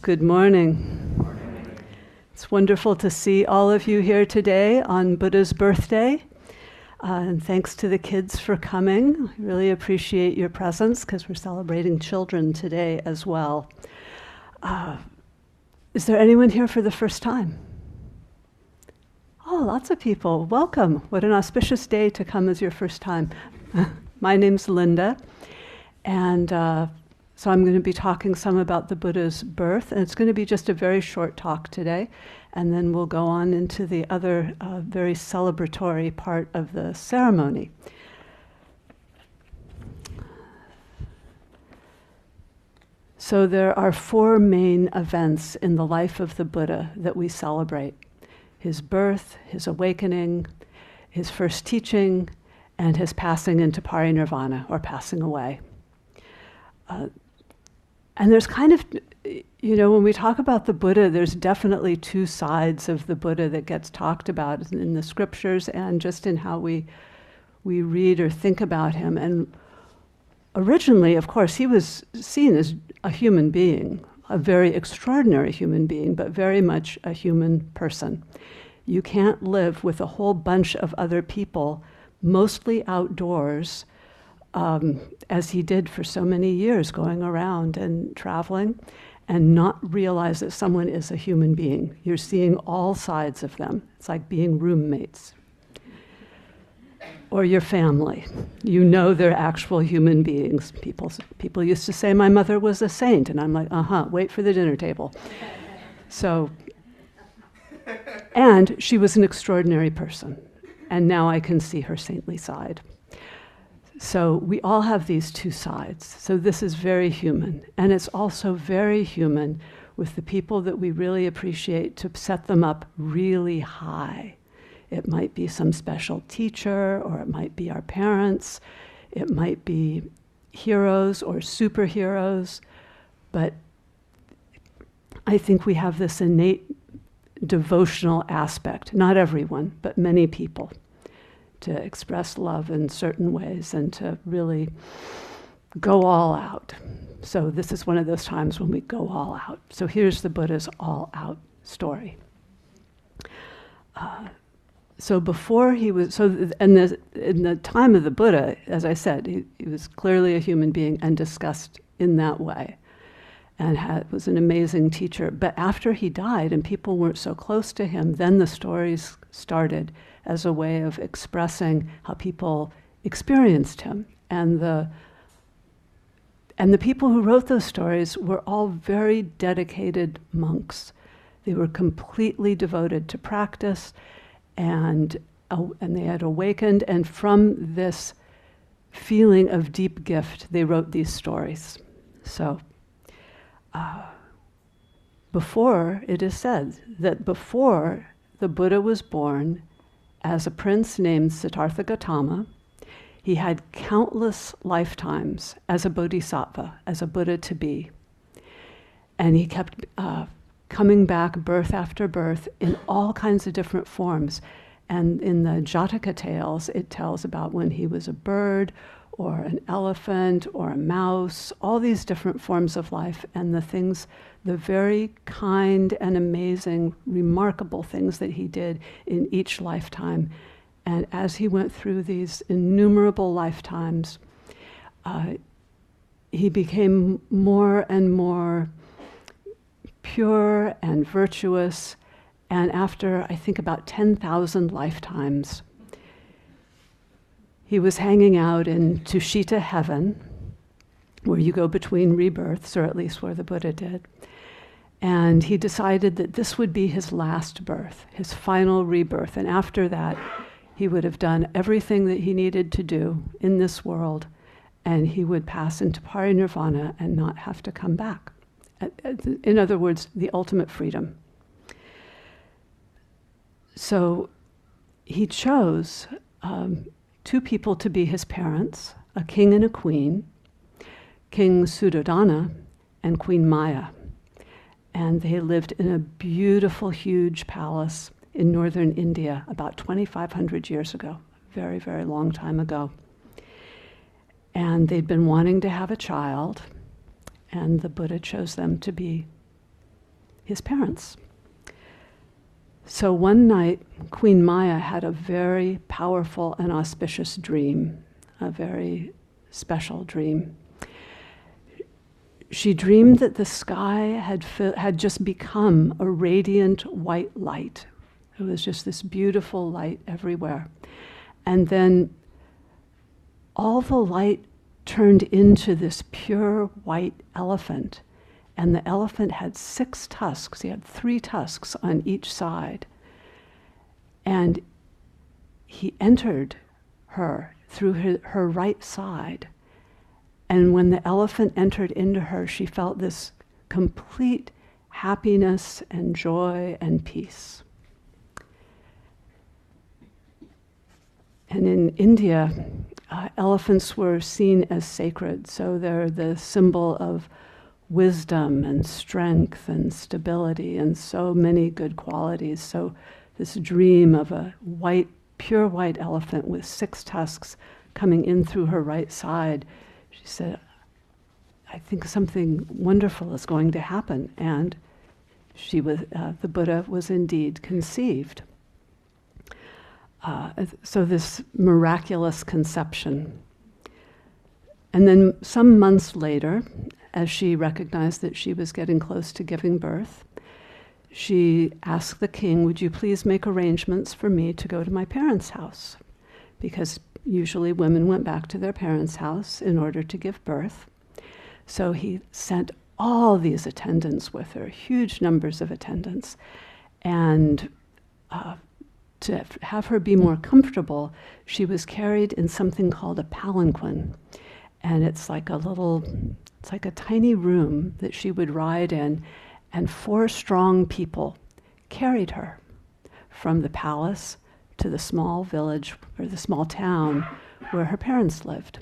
Good morning. It's wonderful to see all of you here today on Buddha's birthday. And thanks to the kids for coming. I really appreciate your presence because we're celebrating children today as well. Is there anyone here for the first time? Oh, lots of people. Welcome. What an auspicious day to come as your first time. My name's Linda, and so I'm going to be talking some about the Buddha's birth, and it's going to be just a very short talk today, and then we'll go on into the other very celebratory part of the ceremony. So there are four main events in the life of the Buddha that we celebrate: his birth, his awakening, his first teaching, and his passing into parinirvana, or passing away. And there's kind of, when we talk about the Buddha, there's definitely two sides of the Buddha that gets talked about in the scriptures and just in how we read or think about him. And originally, of course, he was seen as a human being, a very extraordinary human being, but very much a human person. You can't live with a whole bunch of other people, mostly outdoors, as he did for so many years, going around and traveling, and not realize that someone is a human being. You're seeing all sides of them. It's like being roommates. Or your family. You know they're actual human beings. People used to say my mother was a saint, and I'm like, wait for the dinner table. So, and she was an extraordinary person, and now I can see her saintly side. So we all have these two sides. So this is very human. And it's also very human with the people that we really appreciate to set them up really high. It might be some special teacher, or it might be our parents. It might be heroes or superheroes. But I think we have this innate devotional aspect. Not everyone, but many people, to express love in certain ways and to really go all out. So this is one of those times when we go all out. So here's the Buddha's all-out story. So before he was, in the time of the Buddha, as I said, he was clearly a human being and discussed in that way, and was an amazing teacher. But after he died and people weren't so close to him, then the stories started as a way of expressing how people experienced him. And the people who wrote those stories were all very dedicated monks. They were completely devoted to practice, and they had awakened, and from this feeling of deep gift, they wrote these stories. So, it is said that before the Buddha was born, as a prince named Siddhartha Gautama, he had countless lifetimes as a bodhisattva, as a Buddha to be. And he kept coming back birth after birth in all kinds of different forms. And in the Jataka tales, it tells about when he was a bird, or an elephant, or a mouse, all these different forms of life, and the very kind and amazing, remarkable things that he did in each lifetime. And as he went through these innumerable lifetimes, he became more and more pure and virtuous. And after, I think, about 10,000 lifetimes, he was hanging out in Tushita heaven, where you go between rebirths, or at least where the Buddha did. And he decided that this would be his last birth, his final rebirth. And after that, he would have done everything that he needed to do in this world, and he would pass into parinirvana and not have to come back. In other words, the ultimate freedom. So he chose two people to be his parents, a king and a queen, King Suddhodana and Queen Maya. And they lived in a beautiful, huge palace in northern India about 2,500 years ago, very, very long time ago. And they'd been wanting to have a child, and the Buddha chose them to be his parents. So one night, Queen Maya had a very powerful and auspicious dream, a very special dream. She dreamed that the sky had just become a radiant white light. It was just this beautiful light everywhere. And then all the light turned into this pure white elephant. And the elephant had 6 tusks. He had 3 tusks on each side. And he entered her through her right side. And when the elephant entered into her, she felt this complete happiness and joy and peace. And in India, elephants were seen as sacred. So they're the symbol of wisdom and strength and stability and so many good qualities. So this dream of a white, pure white elephant with 6 tusks coming in through her right side, she said, I think something wonderful is going to happen. And she was, the Buddha was indeed conceived. So this miraculous conception. And then some months later, as she recognized that she was getting close to giving birth, she asked the king, would you please make arrangements for me to go to my parents' house? Because usually women went back to their parents' house in order to give birth. So he sent all these attendants with her, huge numbers of attendants. And to have her be more comfortable, she was carried in something called a palanquin. And it's like a tiny room that she would ride in, and 4 strong people carried her from the palace to the small village or the small town where her parents lived.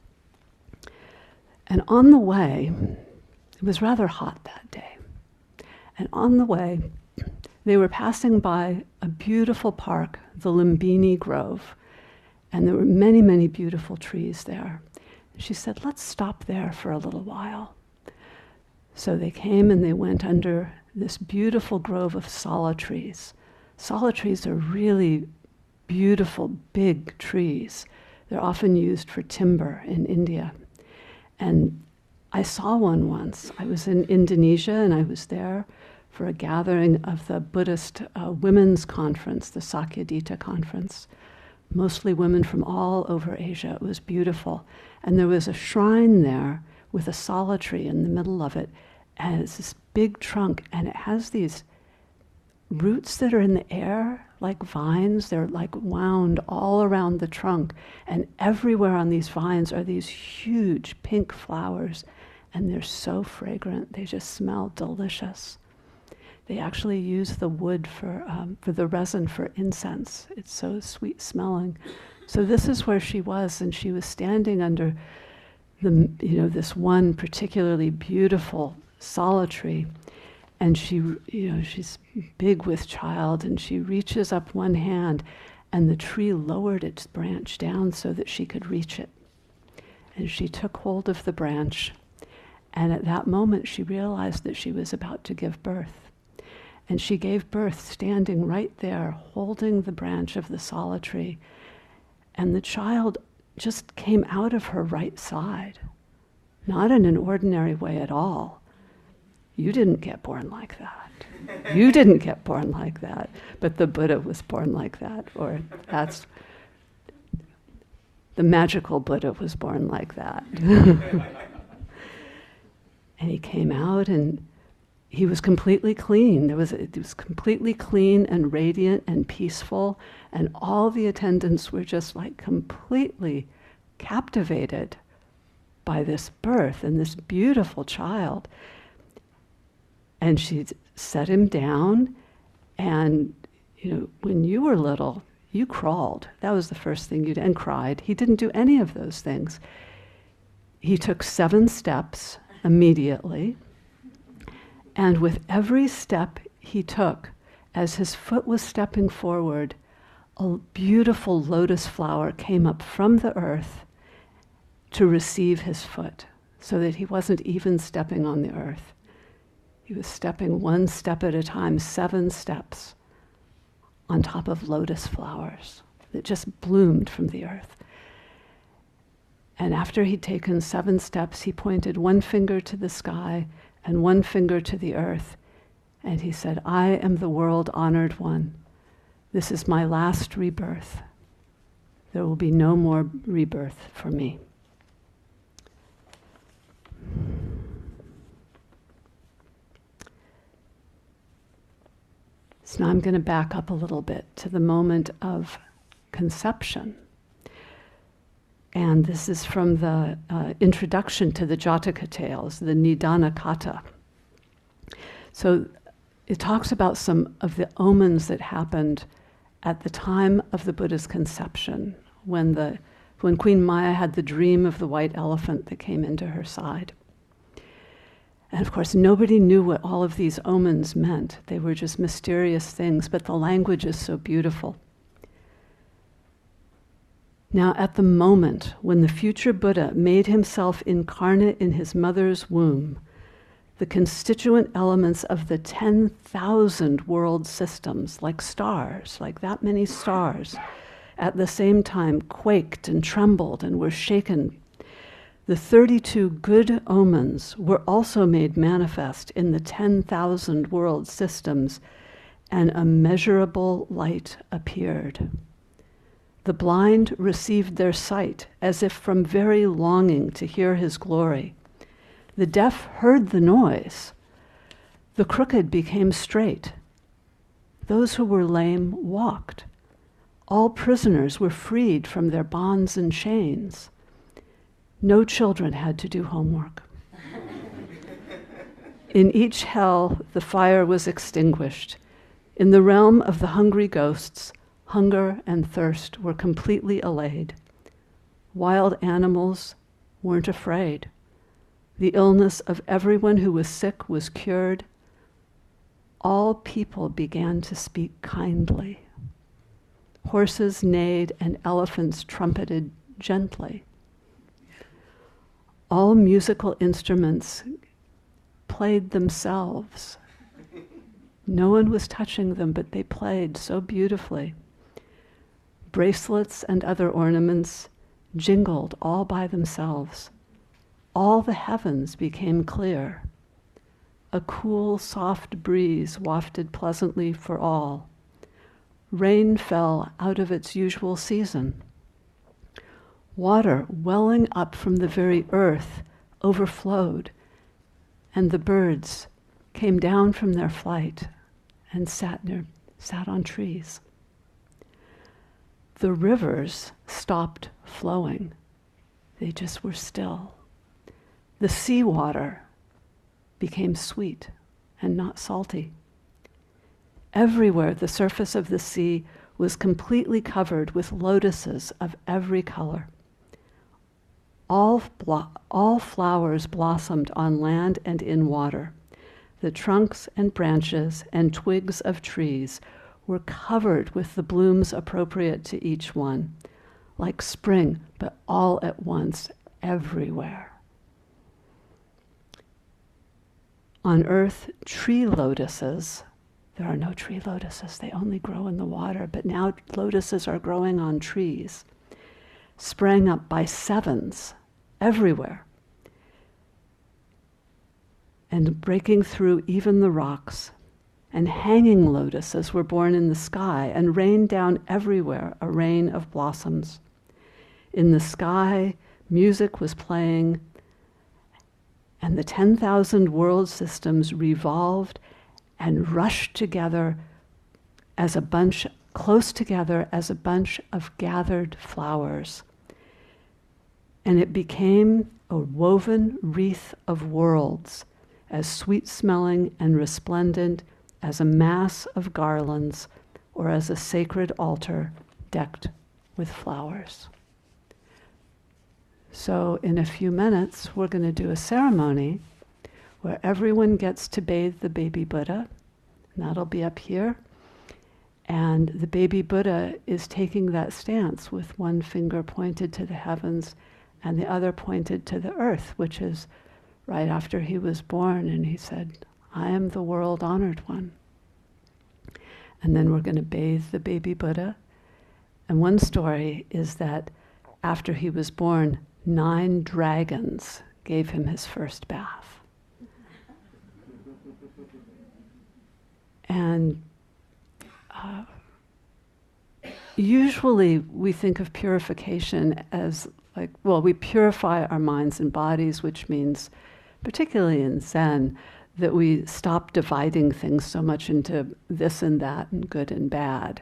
And on the way, it was rather hot that day, and on the way, they were passing by a beautiful park, the Lumbini Grove, and there were many, many beautiful trees there. She said, let's stop there for a little while. So they came and they went under this beautiful grove of sala trees. Sala trees are really beautiful, big trees. They're often used for timber in India. And I saw one once. I was in Indonesia and I was there for a gathering of the Buddhist women's conference, the Sakyadhita conference. Mostly women from all over Asia. It was beautiful. And there was a shrine there with a sala tree in the middle of it. And it's this big trunk, and it has these roots that are in the air, like vines. They're like wound all around the trunk. And everywhere on these vines are these huge pink flowers. And they're so fragrant. They just smell delicious. They actually use the wood for the resin for incense. It's so sweet smelling. So this is where she was, and she was standing under this one particularly beautiful sala tree, and she's big with child, and she reaches up one hand, and the tree lowered its branch down so that she could reach it. And she took hold of the branch, and at that moment she realized that she was about to give birth. And she gave birth standing right there, holding the branch of the sala tree. And the child just came out of her right side, not in an ordinary way at all. You didn't get born like that. You didn't get born like that. But the Buddha was born like that, or that's the magical Buddha was born like that. And he came out, and he was completely clean. It was completely clean and radiant and peaceful, and all the attendants were just like completely captivated by this birth and this beautiful child. And she set him down, and when you were little, you crawled. That was the first thing you did, and cried. He didn't do any of those things. He took 7 steps immediately. And with every step he took, as his foot was stepping forward, a beautiful lotus flower came up from the earth to receive his foot, so that he wasn't even stepping on the earth. He was stepping one step at a time, 7 steps on top of lotus flowers that just bloomed from the earth. And after he'd taken 7 steps, he pointed one finger to the sky and one finger to the earth. And he said, I am the world honored one. This is my last rebirth. There will be no more rebirth for me. So now I'm going to back up a little bit to the moment of conception. And this is from the introduction to the Jataka tales, the Nidana Kata. So it talks about some of the omens that happened at the time of the Buddha's conception, when Queen Maya had the dream of the white elephant that came into her side. And of course, nobody knew what all of these omens meant. They were just mysterious things, but the language is so beautiful. Now, at the moment when the future Buddha made himself incarnate in his mother's womb, the constituent elements of the 10,000 world systems, like stars, like that many stars, at the same time quaked and trembled and were shaken. The 32 good omens were also made manifest in the 10,000 world systems, and immeasurable light appeared. The blind received their sight as if from very longing to hear his glory. The deaf heard the noise. The crooked became straight. Those who were lame walked. All prisoners were freed from their bonds and chains. No children had to do homework. In each hell, the fire was extinguished. In the realm of the hungry ghosts, hunger and thirst were completely allayed. Wild animals weren't afraid. The illness of everyone who was sick was cured. All people began to speak kindly. Horses neighed and elephants trumpeted gently. All musical instruments played themselves. No one was touching them, but they played so beautifully. Bracelets and other ornaments jingled all by themselves. All the heavens became clear. A cool, soft breeze wafted pleasantly for all. Rain fell out of its usual season. Water welling up from the very earth overflowed, and the birds came down from their flight and sat on trees. The rivers stopped flowing. They just were still. The seawater became sweet and not salty. Everywhere the surface of the sea was completely covered with lotuses of every color. All flowers blossomed on land and in water. The trunks and branches and twigs of trees were covered with the blooms appropriate to each one, like spring, but all at once, everywhere. On earth, tree lotuses, there are no tree lotuses, they only grow in the water, but now lotuses are growing on trees, sprang up by sevens everywhere, and breaking through even the rocks. And hanging lotuses were born in the sky and rained down everywhere, a rain of blossoms. In the sky, music was playing, and the 10,000 world systems revolved and rushed together as a bunch, close together as a bunch of gathered flowers. And it became a woven wreath of worlds, as sweet-smelling and resplendent as a mass of garlands or as a sacred altar decked with flowers. So in a few minutes, we're going to do a ceremony where everyone gets to bathe the baby Buddha, and that'll be up here. And the baby Buddha is taking that stance with one finger pointed to the heavens and the other pointed to the earth, which is right after he was born. And he said, I am the world honored one. And then we're going to bathe the baby Buddha. And one story is that after he was born, 9 dragons gave him his first bath. And usually we think of purification as like, well, we purify our minds and bodies, which means, particularly in Zen, that we stop dividing things so much into this and that and good and bad.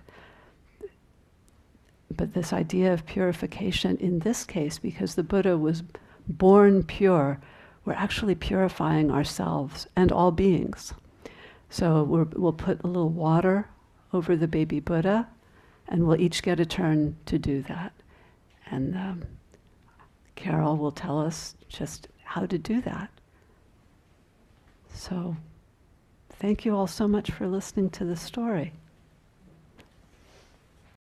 But this idea of purification in this case, because the Buddha was born pure, we're actually purifying ourselves and all beings. So we'll put a little water over the baby Buddha, and we'll each get a turn to do that. And Carol will tell us just how to do that. So thank you all so much for listening to the story.